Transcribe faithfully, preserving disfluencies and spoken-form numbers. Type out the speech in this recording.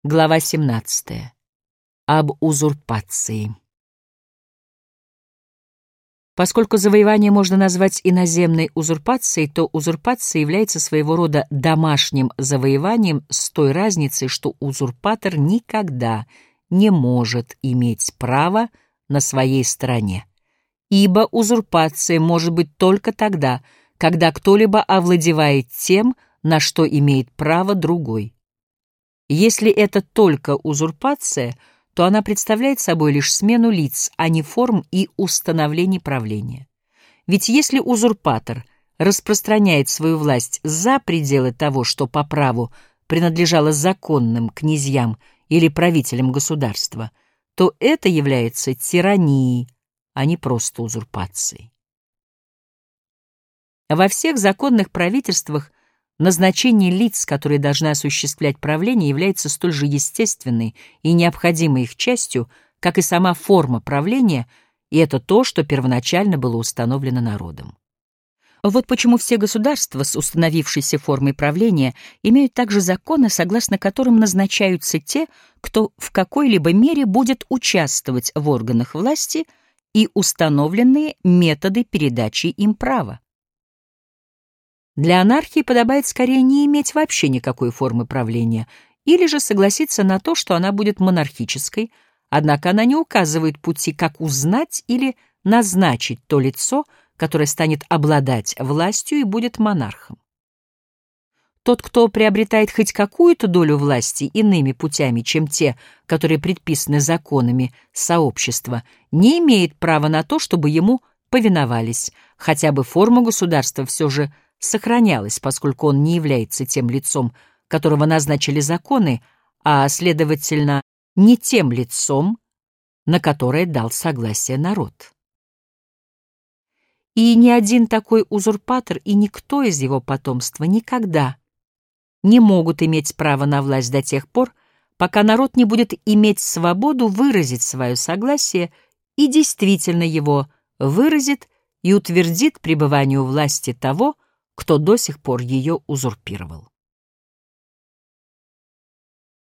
Глава семнадцатая. Об узурпации. Поскольку завоевание можно назвать иноземной узурпацией, то узурпация является своего рода домашним завоеванием с той разницей, что узурпатор никогда не может иметь права на своей стороне, ибо узурпация может быть только тогда, когда кто-либо овладевает тем, на что имеет право другой. Если это только узурпация, то она представляет собой лишь смену лиц, а не форм и установлений правления. Ведь если узурпатор распространяет свою власть за пределы того, что по праву принадлежало законным князьям или правителям государства, то это является тиранией, а не просто узурпацией. Во всех законных правительствах назначение лиц, которые должны осуществлять правление, является столь же естественной и необходимой их частью, как и сама форма правления, и это то, что первоначально было установлено народом. Вот почему все государства с установившейся формой правления имеют также законы, согласно которым назначаются те, кто в какой-либо мере будет участвовать в органах власти, и установленные методы передачи им права. Для анархии подобает скорее не иметь вообще никакой формы правления, или же согласиться на то, что она будет монархической, однако она не указывает пути, как узнать или назначить то лицо, которое станет обладать властью и будет монархом. Тот, кто приобретает хоть какую-то долю власти иными путями, чем те, которые предписаны законами сообщества, не имеет права на то, чтобы ему повиновались, хотя бы форма государства все же сохранялась, поскольку он не является тем лицом, которого назначили законы, а, следовательно, не тем лицом, на которое дал согласие народ. И ни один такой узурпатор и никто из его потомства никогда не могут иметь право на власть до тех пор, пока народ не будет иметь свободу выразить свое согласие и действительно его выразит и утвердит пребыванию власти того, кто до сих пор ее узурпировал.